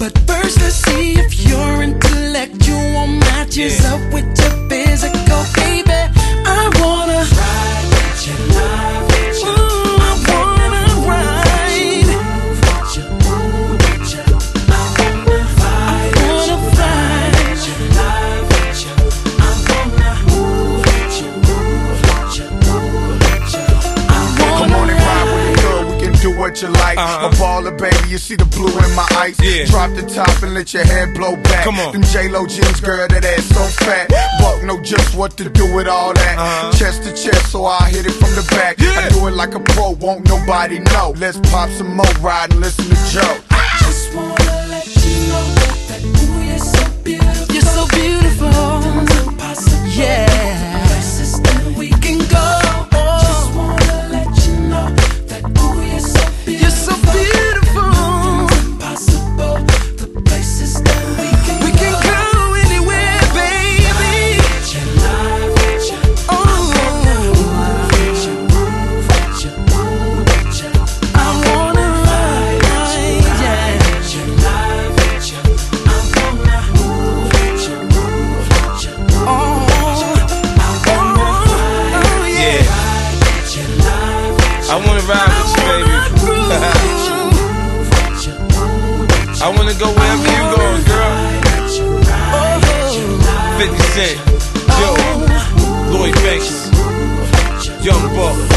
But first let's see if your intellectual matches up with your physical, baby. I wanna ride with you, love with you. Ooh, I wanna ride. Move with you, move with you. I wanna fly with you, love with you. I wanna move with you, move with you, move with you. I wanna come on and ride with me, girl. We can do what you like. A baller, baby, you see the blue in my eyes. Drop the top and let your hair blow back. Come on. Them J-Lo jeans, girl, that ass so fat. Buck know just what to do with all that. Chest to chest, so I hit it from the back. I do it like a pro, won't nobody know. Let's pop some more, ride and listen to Joe. just wanna let you know that ooh, you're so beautiful. You're so beautiful. Impossible. Yeah. Places that we can go. Just wanna let you know that ooh, you're so beautiful. You're so beautiful. Impossible. The places that we can go anywhere, baby. With your love, with your move with you, move with you, move with you. I wanna ride, yeah. With your love, with you. I wanna move with you, move with you, move with you. I wanna ride, Yeah. with your love, with you. I wanna ride with you, baby. I wanna go wherever you go, girl. 50 Cent, Joe, Lloyd Banks, Young Buck.